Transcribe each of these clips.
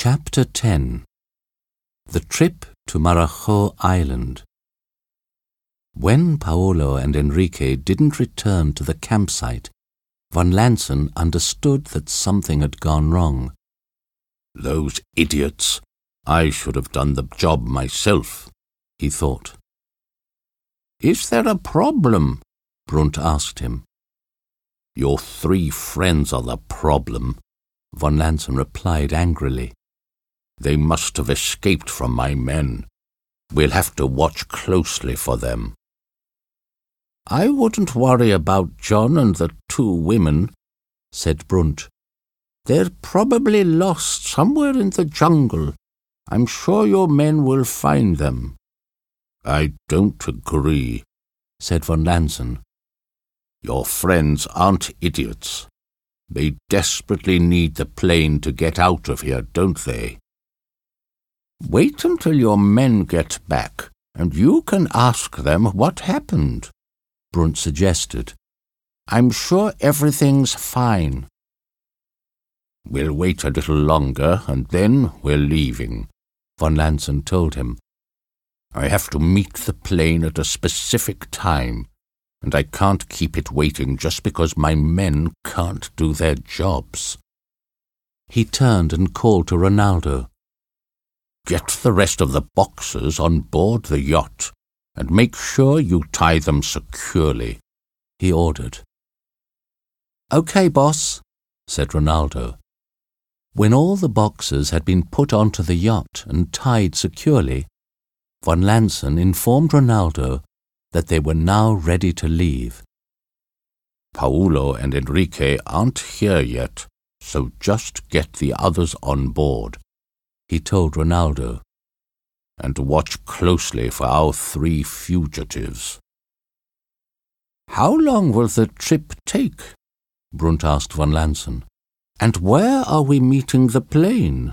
Chapter 10. The Trip to Marajo Island. When Paolo and Enrique didn't return to the campsite, Von Lanson understood that something had gone wrong. "Those idiots! I should have done the job myself," he thought. "Is there a problem?" Brunt asked him. "Your 3 friends are the problem," Von Lanson replied angrily. "They must have escaped from my men. We'll have to watch closely for them." "I wouldn't worry about John and the 2 women," said Brunt. "They're probably lost somewhere in the jungle. I'm sure your men will find them." "I don't agree," said Von Lanson. "Your friends aren't idiots. They desperately need the plane to get out of here, don't they?" "Wait until your men get back, and you can ask them what happened," Brunt suggested. "I'm sure everything's fine." "We'll wait a little longer, and then we're leaving," Von Lanson told him. "I have to meet the plane at a specific time, and I can't keep it waiting just because my men can't do their jobs." He turned and called to Ronaldo. "Get the rest of the boxes on board the yacht, and make sure you tie them securely," he ordered. "Okay, boss," said Ronaldo. When all the boxes had been put onto the yacht and tied securely, Von Lanson informed Ronaldo that they were now ready to leave. "Paolo and Enrique aren't here yet, so just get the others on board," he told Ronaldo. "And watch closely for our 3 fugitives." "How long will the trip take?" Brunt asked Von Lanson. "And where are we meeting the plane?"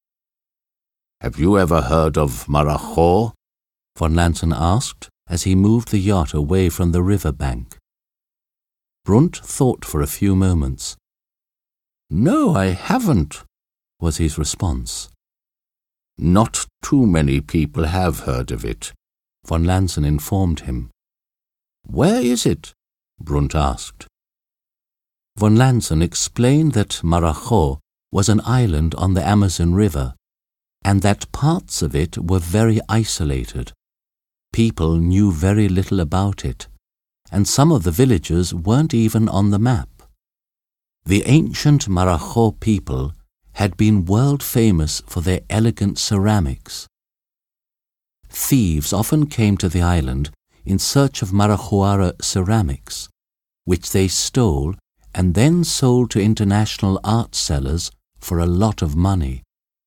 "Have you ever heard of Marajo?" Von Lanson asked as he moved the yacht away from the river bank. Brunt thought for a few moments. "No, I haven't," was his response. "Not too many people have heard of it," Von Lanson informed him. "Where is it?" Brunt asked. Von Lanson explained that Marajo was an island on the Amazon River, and that parts of it were very isolated. People knew very little about it, and some of the villages weren't even on the map. The ancient Marajo people had been world famous for their elegant ceramics. Thieves often came to the island in search of Marajoara ceramics, which they stole and then sold to international art sellers for a lot of money.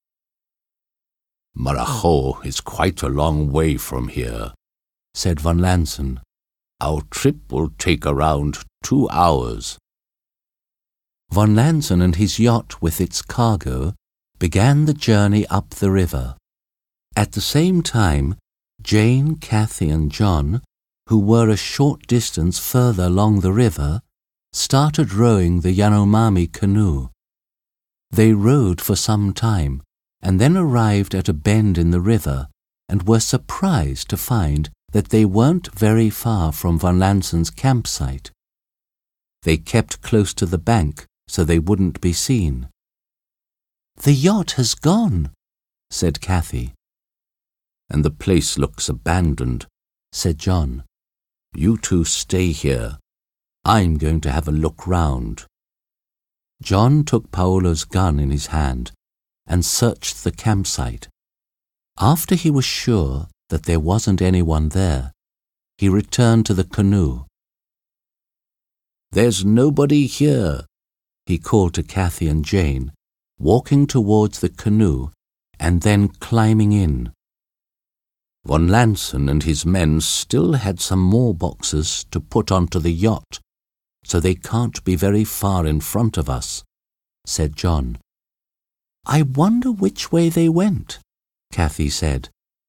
"Marajo is quite a long way from here," said Von Lanson. "Our trip will take around 2 hours." Von Lanson and his yacht with its cargo began the journey up the river. At the same time, Jane, Kathy, and John, who were a short distance further along the river, started rowing the Yanomami canoe. They rowed for some time and then arrived at a bend in the river and were surprised to find that they weren't very far from Von Lanson's campsite. They kept close to the bank so they wouldn't be seen. "The yacht has gone," said Kathy. "And the place looks abandoned," said John. "You 2 stay here. I'm going to have a look round." John took Paolo's gun in his hand and searched the campsite. After he was sure that there wasn't anyone there, he returned to the canoe. "There's nobody here," he called to Kathy and Jane, walking towards the canoe and then climbing in. Von Lanson and his men still had some more boxes to put onto the yacht, so they can't be very far in front of us, said John. "I wonder which way they went," Kathy said.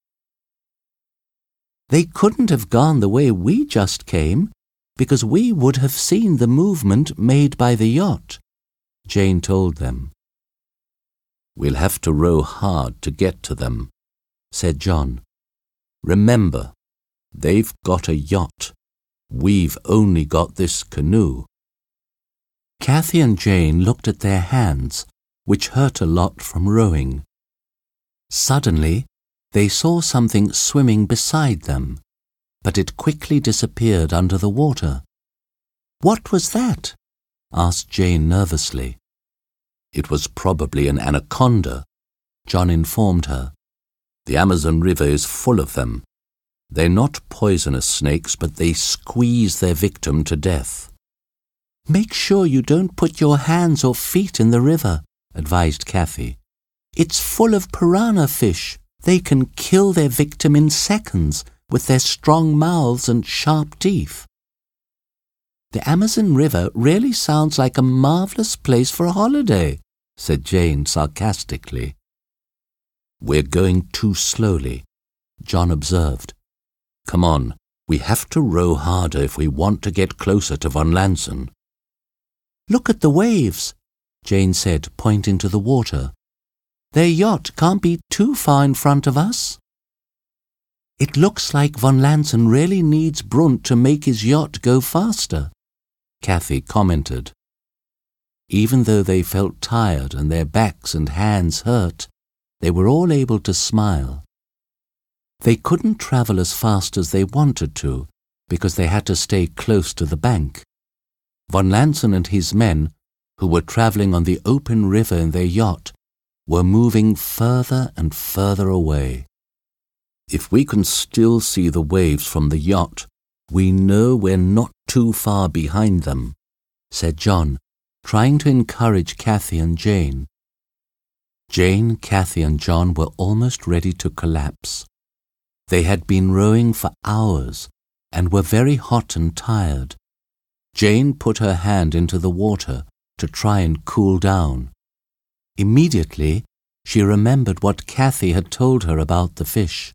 "They couldn't have gone the way we just came, because we would have seen the movement made by the yacht," Jane told them. We'll have to row hard to get to them, said John. Remember, they've got a yacht. We've only got this canoe. Kathy and Jane looked at their hands, which hurt a lot from rowing. Suddenly, they saw something swimming beside them, but it quickly disappeared under the water. "What was that?" asked Jane nervously. "It was probably an anaconda," John informed her. "The Amazon River is full of them. They're not poisonous snakes, but they squeeze their victim to death." "Make sure you don't put your hands or feet in the river," advised Kathy. "It's full of piranha fish. They can kill their victim in seconds with their strong mouths and sharp teeth." "The Amazon River really sounds like a marvelous place for a holiday," said Jane sarcastically. "We're going too slowly," John observed. "Come on, we have to row harder if we want to get closer to Von Lanson." "Look at the waves," Jane said, pointing to the water. "Their yacht can't be too far in front of us." "It looks like Von Lanson really needs Brunt to make his yacht go faster," Kathy commented. Even though they felt tired and their backs and hands hurt, they were all able to smile. They couldn't travel as fast as they wanted to because they had to stay close to the bank. Von Lanson and his men, who were traveling on the open river in their yacht, were moving further and further away. "If we can still see the waves from the yacht, we know we're not too far behind them," said John, trying to encourage Kathy and Jane. Jane, Kathy, and John were almost ready to collapse. They had been rowing for hours and were very hot and tired. Jane put her hand into the water to try and cool down. Immediately, she remembered what Kathy had told her about the fish.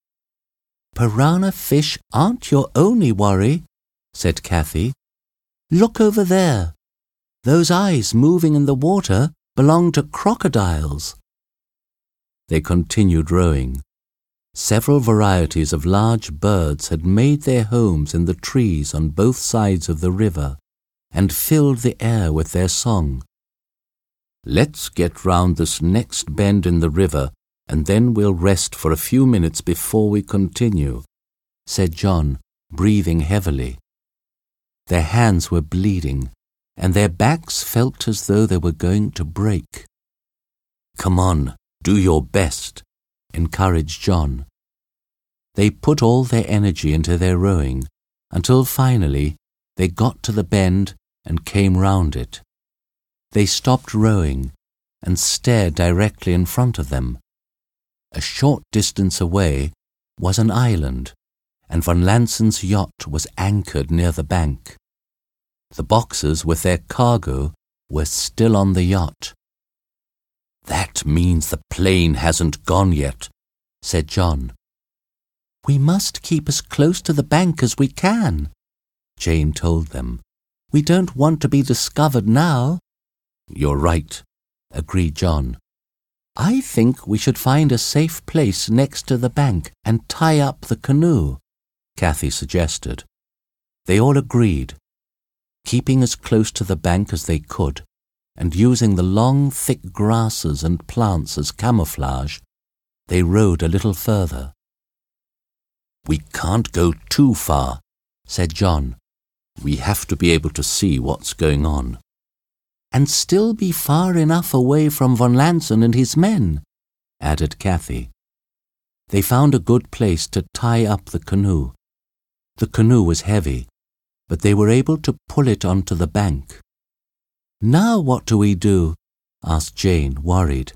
"Piranha fish aren't your only worry," said Kathy. "Look over there. Those eyes moving in the water belong to crocodiles." They continued rowing. Several varieties of large birds had made their homes in the trees on both sides of the river and filled the air with their song. "Let's get round this next bend in the river and then we'll rest for a few minutes before we continue," said John, breathing heavily. Their hands were bleeding and their backs felt as though they were going to break. "Come on, do your best," encouraged John. They put all their energy into their rowing until finally they got to the bend and came round it. They stopped rowing and stared directly in front of them. A short distance away was an island, and Von Lanson's yacht was anchored near the bank. The boxes with their cargo were still on the yacht. "That means the plane hasn't gone yet," said John. "We must keep as close to the bank as we can," Jane told them. "We don't want to be discovered now." "You're right," agreed John. "I think we should find a safe place next to the bank and tie up the canoe," Kathy suggested. They all agreed. Keeping as close to the bank as they could, and using the long, thick grasses and plants as camouflage, they rowed a little further. "We can't go too far," said John. "We have to be able to see what's going on." "And still be far enough away from Von Lanson and his men," added Kathy. They found a good place to tie up the canoe. The canoe was heavy, but they were able to pull it onto the bank. "Now what do we do?" asked Jane, worried.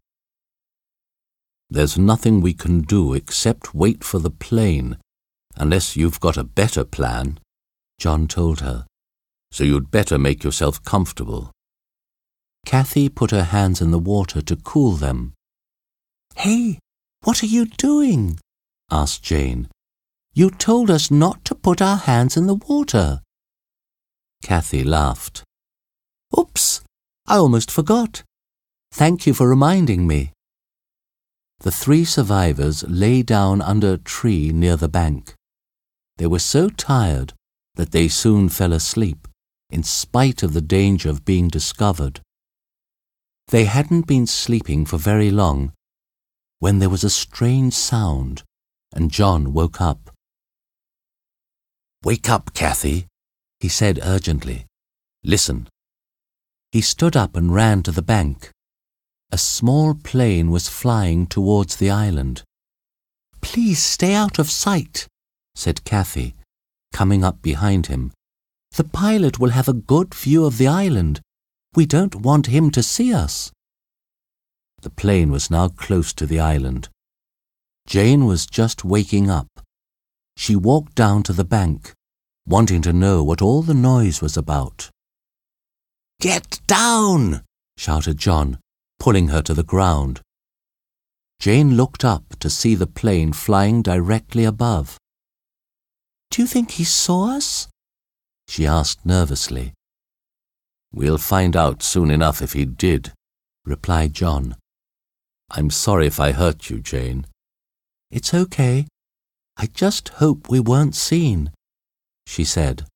"There's nothing we can do except wait for the plane, unless you've got a better plan," John told her. "So you'd better make yourself comfortable." Kathy put her hands in the water to cool them. "Hey, what are you doing?" asked Jane. "You told us not to put our hands in the water." Kathy laughed. "Oops, I almost forgot. Thank you for reminding me." The 3 survivors lay down under a tree near the bank. They were so tired that they soon fell asleep, in spite of the danger of being discovered. They hadn't been sleeping for very long when there was a strange sound, and John woke up. "Wake up, Kathy," he said urgently. "Listen." He stood up and ran to the bank. A small plane was flying towards the island. "Please stay out of sight," said Kathy, coming up behind him. "The pilot will have a good view of the island. We don't want him to see us." The plane was now close to the island. Jane was just waking up. She walked down to the bank, wanting to know what all the noise was about. "Get down!" shouted John, pulling her to the ground. Jane looked up to see the plane flying directly above. "Do you think he saw us?" she asked nervously. "We'll find out soon enough if he did," replied John. "I'm sorry if I hurt you, Jane." "It's okay. I just hope we weren't seen," she said.